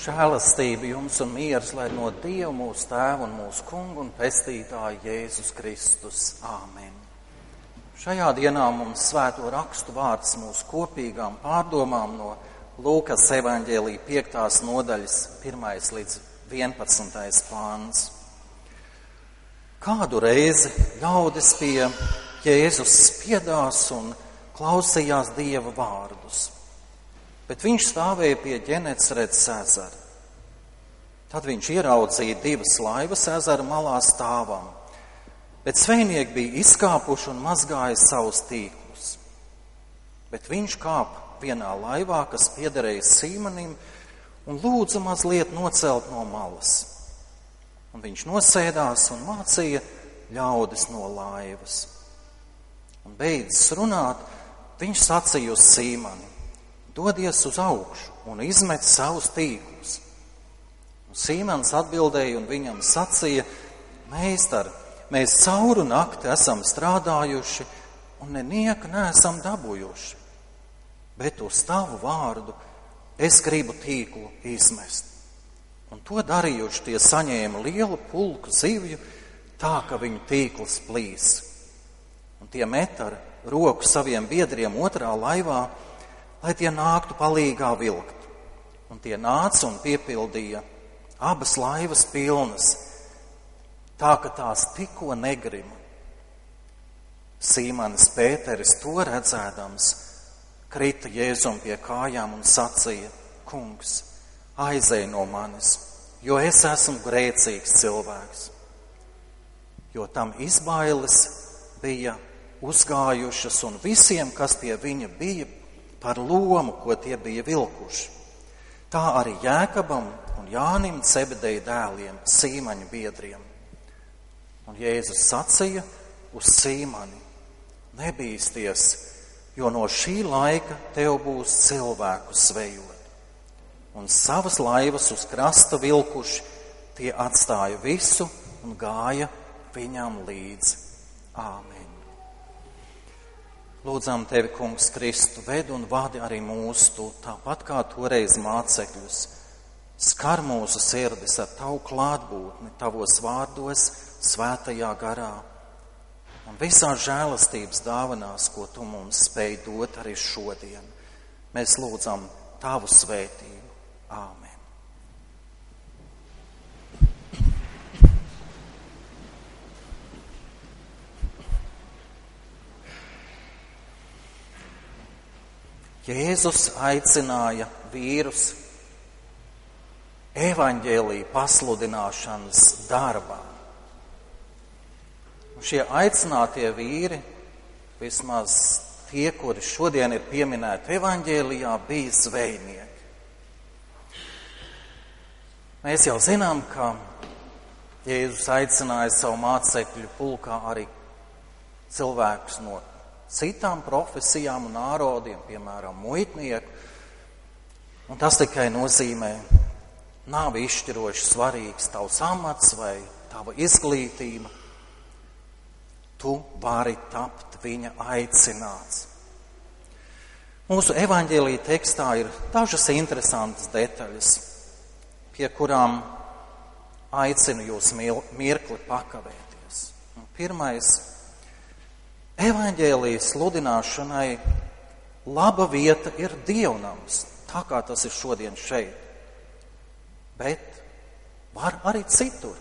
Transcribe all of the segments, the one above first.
Žēlastība jums un miers, lai no Dieva mūsu Tēva un mūsu Kunga un Pestītāja Jēzus Kristus. Āmen. Šajā dienā mums svēto rakstu vārds mūsu kopīgām pārdomām no Lūkas evaņģēlija 5. nodaļas 1. līdz 11. pāns. Kādu reizi ļaudis pie Jēzus spiedās un klausījās Dieva vārdus, bet viņš stāvēja pie Ģenecaretes ezera. Tad viņš ieraudzīja 2 laivas ezera malā stāvam, bet zvejnieki bija izkāpuši un mazgāja savus tīklus. Bet viņš kāpa vienā laivā, kas piederēja Sīmanim, un lūdza mazliet nocelt no malas. Un viņš nosēdās un mācīja ļaudis no laivas. Un beidzis runāt, viņš sacīja uz Sīmani: dodies uz augšu un izmet savus tīklus. Un Sīmans atbildēja un viņam sacīja: Meistar, mēs cauru nakti esam strādājuši un nenieka neesam dabūjuši, bet uz tavu vārdu es gribu tīklu izmest. Un to darījuši, tie saņēma lielu pulku zivju, tā ka viņu tīkls plīs. Un tie met ar roku saviem biedriem otrā laivā, lai tie nāktu palīgā vilkt. Un tie nāca un piepildīja abas laivas pilnas, tā ka tās tikko negrima. Sīmanis Pēteris to redzēdams krita Jēzum pie kājām un sacīja: Kungs, aizej no manis, jo es esmu grēcīgs cilvēks. Jo tam izbailes bija uzgājušas un visiem, kas pie viņa bija, par lomu, ko tie bija vilkuši. Tā arī Jēkabam un Jānim, Cebedeja dēliem, Sīmaņa biedriem. Un Jēzus sacīja uz Sīmani: nebīsties, jo no šī laika tev būs cilvēku zvejot. Un savas laivas uz krasta vilkuši, tie atstāja visu un gāja viņam līdzi. Āmen. Lūdzam tevi, Kungs Kristu, ved un vadi arī mūsu, tu tāpat kā toreiz mācekļus. Skar mūsu sirdis ar tavu klātbūtni, tavos vārdos, svētajā garā un visās žēlastības dāvanās, ko tu mums spēj dot arī šodien. Mēs lūdzam tavu svētību. Āmen. Jēzus aicināja vīrus evaņģēlija pasludināšanas darbā. Un šie aicinātie vīri, vismaz tie, kuri šodien ir pieminēti evaņģēlijā, bija zvejnieki. Mēs jau zinām, ka Jēzus aicināja savu mācekļu pulkā arī cilvēkus no citām profesijām un ārodiem, piemēram, muitnieku. Un tas tikai nozīmē, nav izšķiroši svarīgs tavs amats vai tava izglītība. Tu vari tapt viņa aicināts. Mūsu evaņģēlija tekstā ir dažas interesantas detaļas, pie kurām aicinu jūs mirkli pakavēties. Un pirmais: evaņģēlijas sludināšanai laba vieta ir dievnams, tā kā tas ir šodien šeit, bet var arī citur.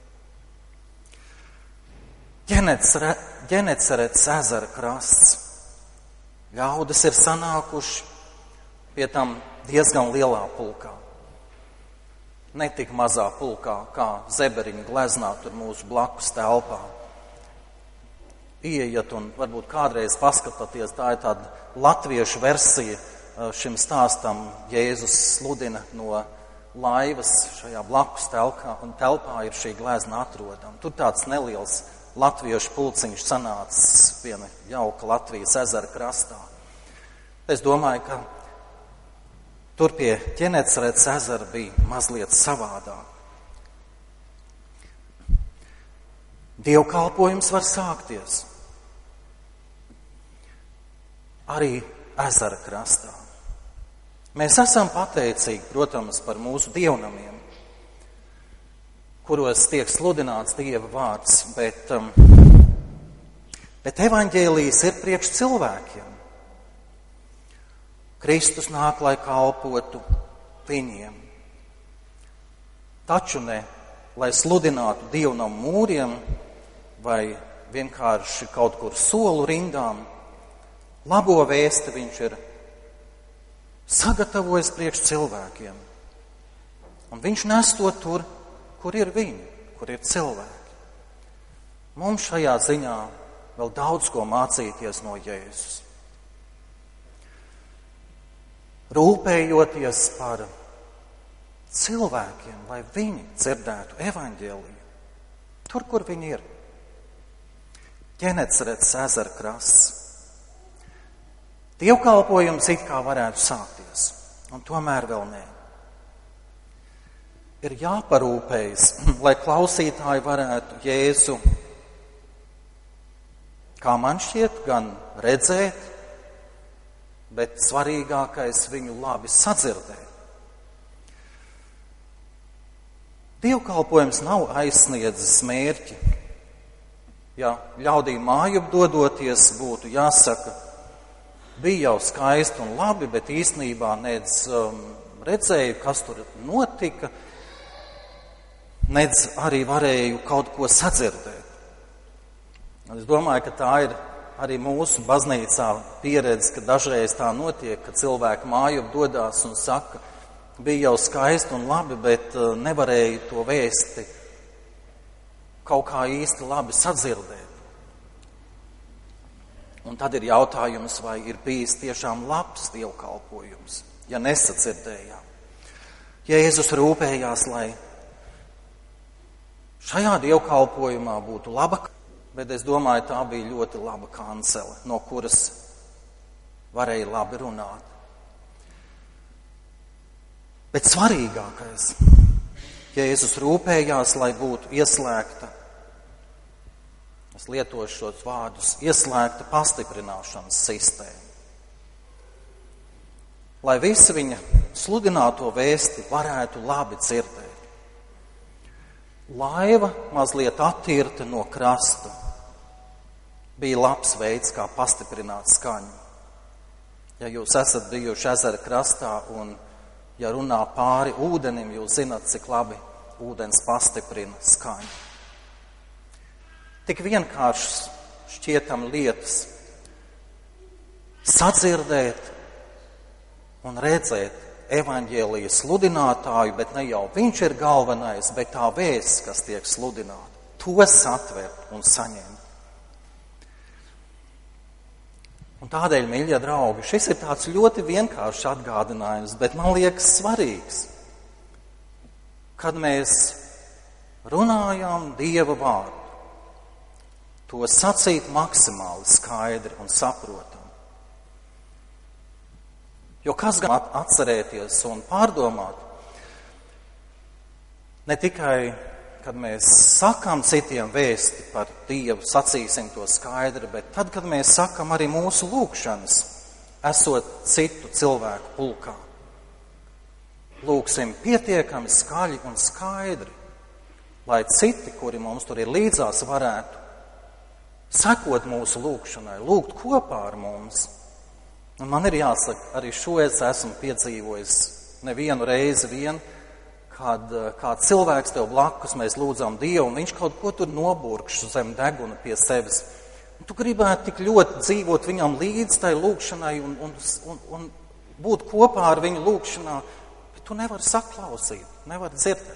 Ģenecaretes ezera krasts. Ļaudis ir sanākuši pie tam diezgan lielā pulkā. Ne tik mazā pulkā, kā Zeberiņa gleznā tur mūsu blakus telpā. Ieiet un varbūt kādreiz paskatāties, tā ir tāda latviešu versija šim stāstam. Jēzus sludina no laivas šajā blakus telpā, un telpā ir šī glezna atrodama. Tur tāds neliels latviešu pulciņš sanācis viena jauka Latvijas ezera krastā. Es domāju, ka tur pie Ģenecaretes ezera bija mazliet savādāk. Dievkalpojums var sākties arī ezera krastā. Mēs esam pateicīgi, protams, par mūsu dievnamiem, kuros tiek sludināts Dieva vārds, bet evaņģēlijs ir priekš cilvēkiem. Kristus nāk, lai kalpotu viņiem. Taču ne, lai sludinātu dievnamu mūriem vai vienkārši kaut kur solu rindām. Labo vēsti viņš ir sagatavojis priekš cilvēkiem. Un viņš nes to tur, kur ir viņi, kur ir cilvēki. Mums šajā ziņā vēl daudz ko mācīties no Jēzus. Rūpējoties par cilvēkiem, lai viņi dzirdētu evaņģēliju, tur, kur viņi ir. Ģenecrets ezera krasts. Dievkalpojums it kā varētu sākties, un tomēr vēl nē. Ir jāparūpējas, lai klausītāji varētu Jēzu, kā man šķiet, gan redzēt, bet svarīgākais viņu labi sadzirdēt. Dievkalpojums nav aizsniedzis mērķi. Ja ļaudīm mājup dodoties būtu jāsaka, bija jau skaisti un labi, bet īstenībā nedz redzēju, kas tur notika, nedz arī varēju kaut ko sadzirdēt. Un es domāju, ka tā ir arī mūsu baznīcā pieredze, ka dažreiz tā notiek, ka cilvēki mājup dodās un saka, bija jau skaisti un labi, bet nevarēju to vēsti kaut kā īsti labi sadzirdēt. Un tad ir jautājums, vai ir bijis tiešām labs dievkalpojums, ja nesadzirdējām. Jēzus rūpējās, lai šajā dievkalpojumā būtu laba, bet es domāju, tā bija ļoti laba kancele, no kuras varēja labi runāt. Bet svarīgākais, Jēzus rūpējās, lai būtu ieslēgta, es lietošu šos vārdus, ieslēgta pastiprināšanas sistēma. Lai visi viņa sludināto vēsti varētu labi dzirdēt. Laiva mazliet attirta no krasta bija labs veids, kā pastiprināt skaņu. Ja jūs esat bijuši ezera krastā un ja runā pāri ūdenim, jūs zināt, cik labi ūdens pastiprina skaņu. Tik vienkāršas šķietam lietas sadzirdēt un redzēt evaņģēlijas sludinātāju, bet ne jau viņš ir galvenais, bet tā vēsts, kas tiek sludināta. To satvert un saņemt. Un tādēļ, mīļie draugi, šis ir tāds ļoti vienkāršs atgādinājums, bet man liekas svarīgs, kad mēs runājam Dieva vārdu, to sacīt maksimāli skaidri un saprotam. Jo kas gan atcerēties un pārdomāt, ne tikai, kad mēs sakām citiem vēsti par Dievu, sacīsim to skaidri, bet tad, kad mēs sakam arī mūsu lūgšanas, esot citu cilvēku pulkā. Lūgsim pietiekami skaļi un skaidri, lai citi, kuri mums tur ir līdzās, varētu sekot mūsu lūgšanai, lūgt kopā ar mums. Un man ir jāsaka, arī šo es esmu piedzīvojis nevienu reizi vien, kad cilvēks tev blakus, mēs lūdzam Dievu, un viņš kaut ko tur noburkš zem deguna pie sevis. Un tu gribētu tik ļoti dzīvot viņam līdz tai lūgšanai un būt kopā ar viņu lūgšanā, bet tu nevari saklausīt, nevari dzirdēt.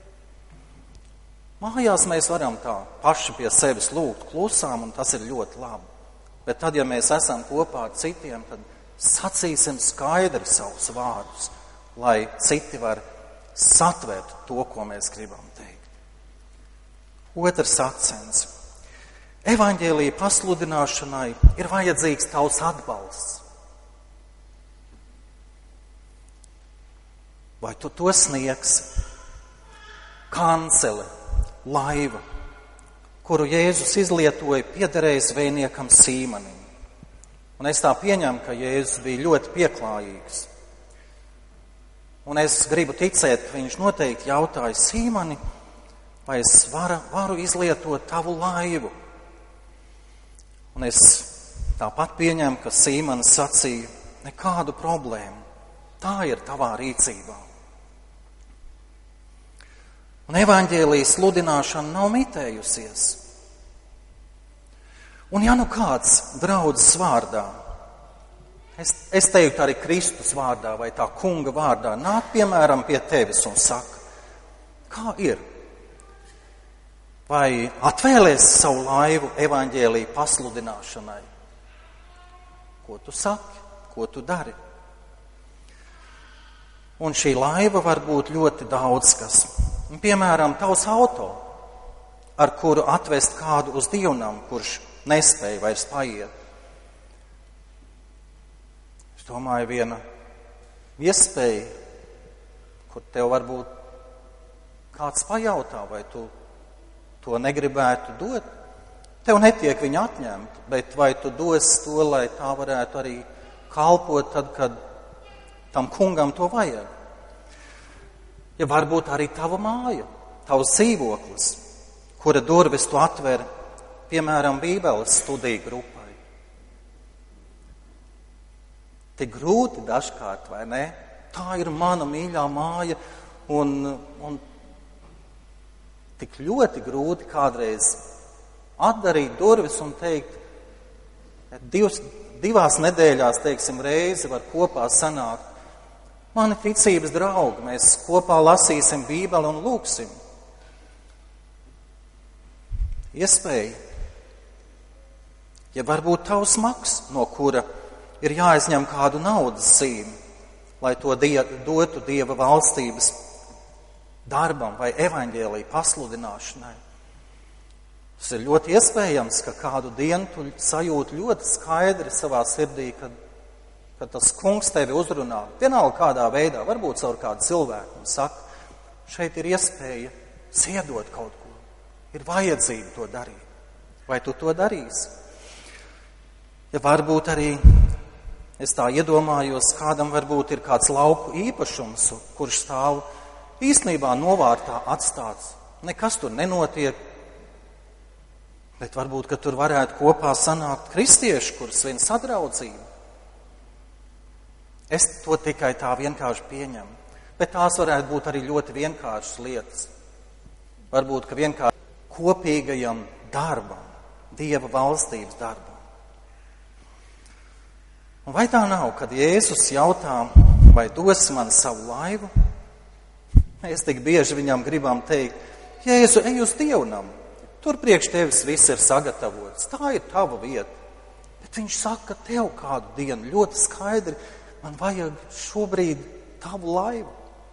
Mājās mēs varam tā paši pie sevis lūgt klusām, un tas ir ļoti labi. Bet tad, ja mēs esam kopā ar citiem, tad sacīsim skaidri savus vārdus, lai citi var satvert to, ko mēs gribam teikt. Otrs akcents. Evaņģēlija pasludināšanai ir vajadzīgs tavs atbalsts. Vai tu to sniegsi? Kancele, laiva, kuru Jēzus izlietoja piederēja zvejniekam Sīmanim. Un es tā pieņemu, ka Jēzus bija ļoti pieklājīgs. Un es gribu ticēt, ka viņš noteikti jautāja Sīmani, vai es varu izlietot tavu laivu. Un es tāpat pieņemu, ka Sīmanis sacīja, nekādu problēmu, tā ir tavā rīcībā. Un evaņģēlijas sludināšana nav mitējusies. Un ja nu kāds draudzes vārdā, es teiktu arī Kristus vārdā vai tā kunga vārdā, nāk piemēram pie tevis un saka, kā ir? Vai atvēlēs savu laivu evaņģēlija pasludināšanai? Ko tu saki? Ko tu dari? Un šī laiva var būt ļoti daudz kas. Piemēram, tavs auto, ar kuru atvest kādu uz dievnam, kurš nespēja vairs paiet. Es domāju, viena iespēja, kur tev varbūt kāds pajautā, vai tu to negribētu dot. Tev netiek viņa atņemta, bet vai tu dos to, lai tā varētu arī kalpot tad, kad tam kungam to vajag? Ja varbūt arī tava māja, tavs dzīvoklis, kura durvis tu atver, piemēram, Bībeles studiju grupai. Tik grūti dažkārt, vai ne? Tā ir mana mīļā māja, un tik ļoti grūti kādreiz atdarīt durvis un teikt, divās nedēļās, teiksim, reizi var kopā sanākt. Mani ticības draugi, mēs kopā lasīsim Bībeli un lūksim. Iespēja, ja varbūt tavs maks, no kura ir jāizņem kādu naudas zīmi, lai to dotu Dieva valstības darbam vai evaņģēlija pasludināšanai. Tas ir ļoti iespējams, ka kādu dienu tu sajūti ļoti skaidri savā sirdī, kad tas kungs tevi uzrunā, vienalga kādā veidā, varbūt caur kādu cilvēku, un saka, šeit ir iespēja ziedot kaut ko, ir vajadzība to darīt. Vai tu to darīsi? Ja varbūt arī, es tā iedomājos, kādam varbūt ir kāds lauku īpašums, kurš stāv īstenībā novārtā atstāts. Nekas tur nenotiek, bet varbūt, ka tur varētu kopā sanākt kristieši, kurus vien sadraudzība. Es to tikai tā vienkārši pieņemu, bet tās varētu būt arī ļoti vienkāršas lietas. Varbūt, ka vienkārši kopīgajam darbam, Dieva valstības darbam. Un vai tā nav, kad Jēzus jautā, vai dos man savu laivu? Mēs tik bieži viņam gribam teikt, Jēzu, ej uz dievnam, tur priekš tevis viss ir sagatavots, tā ir tava vieta. Bet viņš saka tev kādu dienu ļoti skaidri, man vajag šobrīd tavu laivu.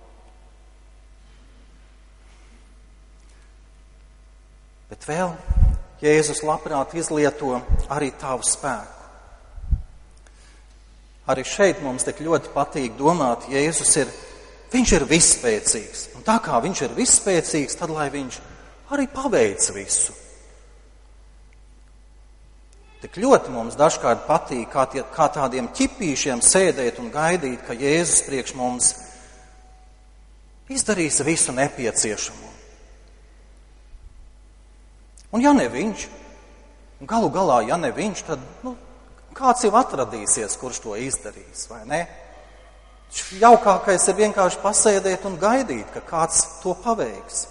Bet vēl Jēzus labprāt izlieto arī tavu spēku. Arī šeit mums tik ļoti patīk domāt, viņš ir visspēcīgs. Un tā kā viņš ir visspēcīgs, tad lai viņš arī paveic visu. Tik ļoti mums dažkārt patīk, kā tādiem ķipīšiem sēdēt un gaidīt, ka Jēzus priekš mums izdarīs visu nepieciešamo. Un ja ne viņš, galu galā, ja ne viņš, tad kāds jau atradīsies, kurš to izdarīs, vai ne? Jaukākais ir vienkārši pasēdēt un gaidīt, ka kāds to paveiks.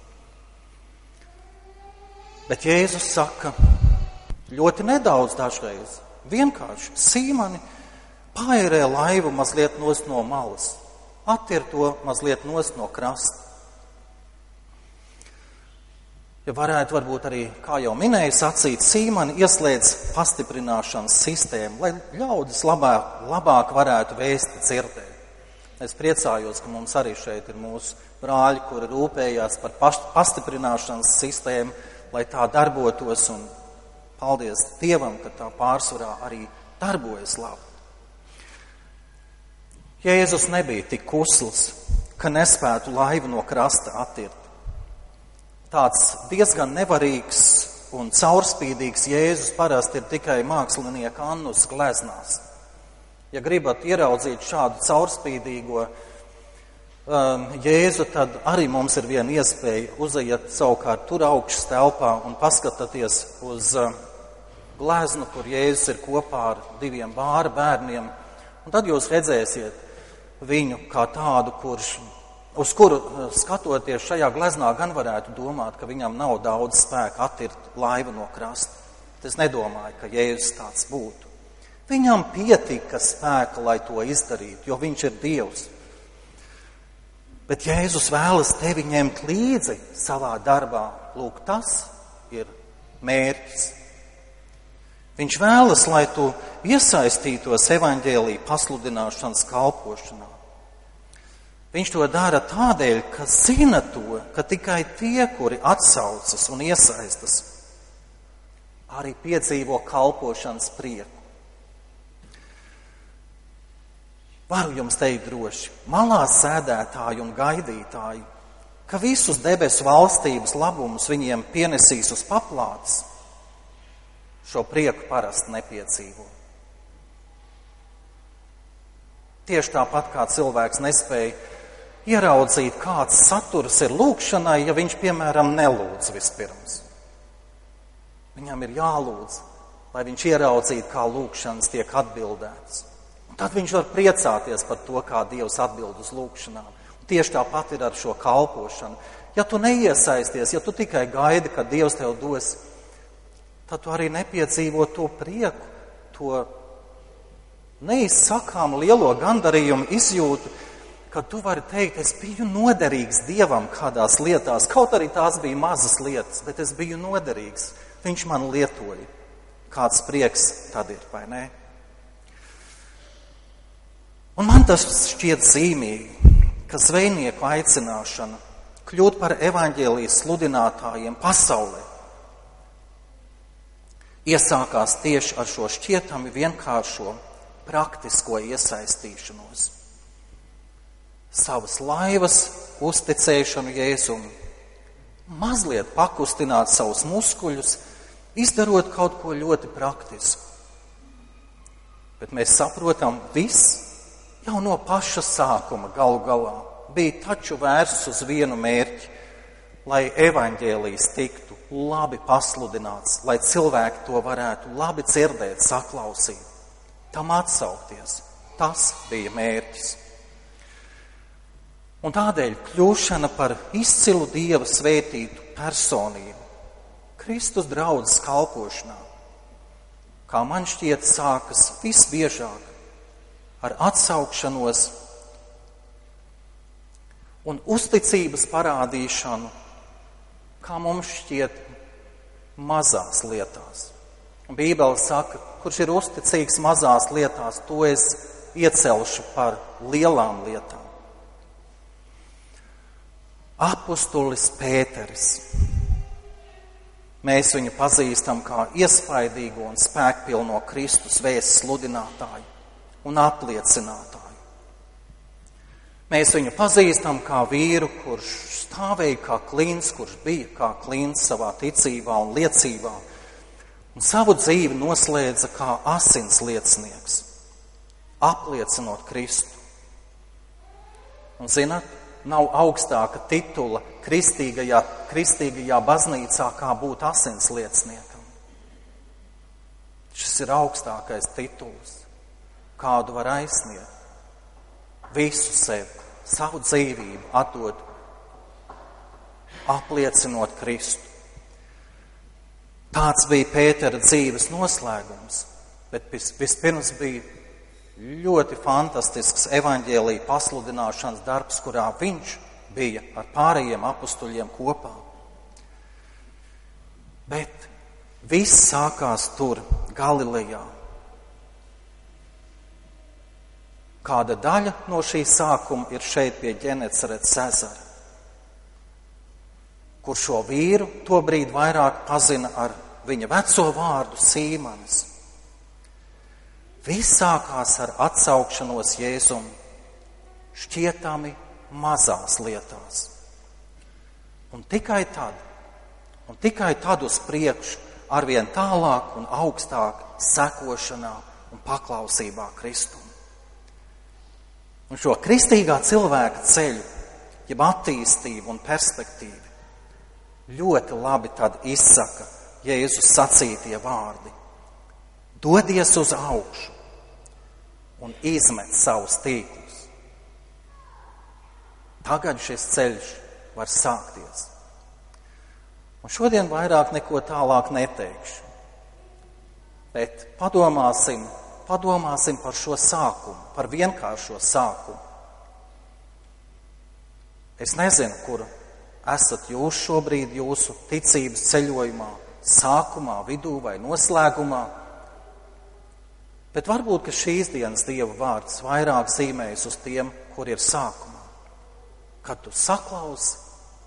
Bet Jēzus saka, ļoti nedaudz dažreiz, vienkārši Sīmani paērē laivu mazliet nost no malas, attir to mazliet nost no krasta. Ja varētu varbūt arī, kā jau minēju, sacīt, Sīmani ieslēdz pastiprināšanas sistēmu, lai ļaudis labāk varētu vēsti dzirdēt. Es priecājos, ka mums arī šeit ir mūsu brāļi, kuri rūpējās par pastiprināšanas sistēmu, lai tā darbotos, un paldies Dievam, ka tā pārsvarā arī darbojas labi. Jēzus nebija tik kusls, ka nespētu laivu no krasta attirt. Tāds diezgan nevarīgs un caurspīdīgs Jēzus parasti ir tikai mākslinieka annus gleznās. Ja gribat ieraudzīt šādu caurspīdīgo Jēzu, tad arī mums ir viena iespēja uziet savukārt tur augšas telpā un paskatāties uz gleznu, kur Jēzus ir kopā ar 2 bāra bērniem. Un tad jūs redzēsiet viņu kā tādu, uz kuru skatoties šajā gleznā gan varētu domāt, ka viņam nav daudz spēka attirt laivu no krasta. Es nedomāju, ka Jēzus tāds būtu. Viņam pietika spēka, lai to izdarītu, jo viņš ir Dievs. Bet Jēzus vēlas tevi ņemt līdzi savā darbā. Lūk, tas ir mērķis. Viņš vēlas, lai tu iesaistītos evaņģēlija pasludināšanas kalpošanā. Viņš to dara tādēļ, ka zina to, ka tikai tie, kuri atsaucas un iesaistas, arī piedzīvo kalpošanas prieku. Varu jums teikt droši, malā sēdētāji un gaidītāji, ka visus debesu valstības labumus viņiem pienesīs uz paplātes, šo prieku parasti nepiedzīvo. Tieši tāpat kā cilvēks nespēja ieraudzīt, kāds saturs ir lūgšanai, ja viņš, piemēram, nelūdz vispirms. Viņam ir jālūdz, lai viņš ieraudzītu, kā lūgšanas tiek atbildētas. Un tad viņš var priecāties par to, kā Dievs atbild uz lūgšanām. Un tieši tāpat ir ar šo kalpošanu. Ja tu neiesaisties, ja tu tikai gaidi, ka Dievs tev dos, tad tu arī nepiedzīvo to prieku, to neizsakāmu lielo gandarījumu izjūtu, ka tu vari teikt, es biju noderīgs Dievam kādās lietās, kaut arī tās bija mazas lietas, bet es biju noderīgs. Viņš man lietoja. Kāds prieks tad ir, vai ne? Un man tas šķiet zīmīgi, ka zvejnieku aicināšana kļūt par evaņģēlijas sludinātājiem pasaulē iesākās tieši ar šo šķietami vienkāršo praktisko iesaistīšanos. Savas laivas uzticēšanu Jēzum, mazliet pakustināt savus muskuļus, izdarot kaut ko ļoti praktisku. Bet mēs saprotam, viss jau no paša sākuma galu galā bija taču vērsts uz vienu mērķi, lai evaņģēlijs tiktu labi pasludināts, lai cilvēki to varētu labi dzirdēt, saklausīt, tam atsaukties. Tas bija mērķis. Un tādēļ kļūšana par izcilu Dieva svētītu personību Kristus draudzes kalpošanā, kā man šķiet, sākas visbiežāk ar atsaukšanos un uzticības parādīšanu, kā mums šķiet, mazās lietās. Un Bībele saka, kurš ir uzticīgs mazās lietās, to es iecelšu par lielām lietām. Apostolis Pēteris. Mēs viņu pazīstam kā iespaidīgo un spēkpilno Kristus vēsts sludinātāju un apliecinātāju. Mēs viņu pazīstam kā vīru, kurš stāvēja kā klints, kurš bija kā klints savā ticībā un liecībā, un savu dzīvi noslēdza kā asins liecinieks, apliecinot Kristu. Un zināt, nav augstāka titula kristīgajā baznīcā, kā būt asins lieciniekam. Šis ir augstākais tituls, kādu var aizsniegt. Visu sevi, savu dzīvību atdot, apliecinot Kristu. Tāds bija Pētera dzīves noslēgums, bet vispirms bija ļoti fantastisks evaņģēlija pasludināšanas darbs, kurā viņš bija ar pārējiem apustuļiem kopā. Bet viss sākās tur, Galilejā. Kāda daļa no šī sākuma ir šeit pie Ģenecaretes ezera, kur šo vīru tobrīd vairāk pazina ar viņa veco vārdu Sīmanis. Viss sākās ar atsaukšanos Jēzum, šķietami mazās lietās. Un tikai tad uz priekšu, arvien tālāk un augstāk sekošanā un paklausībā Kristum. Un šo kristīgā cilvēka ceļu jeb attīstību un perspektīvu, ļoti labi tad izsaka Jēzus sacītie vārdi. Dodies uz augšu un izmet savus tīklus. Tagad šis ceļš var sākties. Un šodien vairāk neko tālāk neteikšu, bet padomāsim par šo sākumu, par vienkāršo sākumu. Es nezinu, kur esat jūs šobrīd jūsu ticības ceļojumā, sākumā, vidū vai noslēgumā, bet varbūt, ka šīs dienas Dieva vārds vairāk zīmējas uz tiem, kur ir sākumā. Kad tu saklausi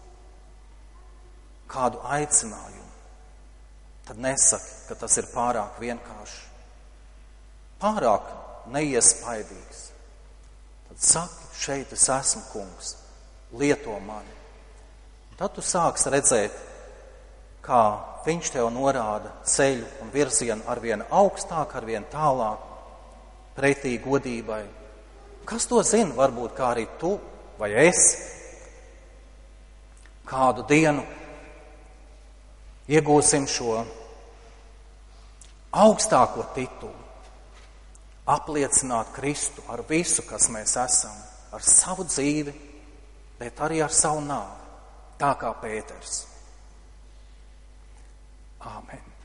kādu aicinājumu, tad nesaki, ka tas ir pārāk vienkārši, pārāk neiespaidīgs. Tad saki, šeit es esmu, kungs, lieto mani. Tad tu sāksi redzēt, kā viņš tev norāda ceļu un virzienu arvien augstāk, arvien tālāk, pretī godībai. Kas to zina? Varbūt kā arī tu vai es kādu dienu iegūsim šo augstāko titulu, apliecināt Kristu ar visu, kas mēs esam, ar savu dzīvi, bet arī ar savu nāvi, tā kā Pēters. Āmen.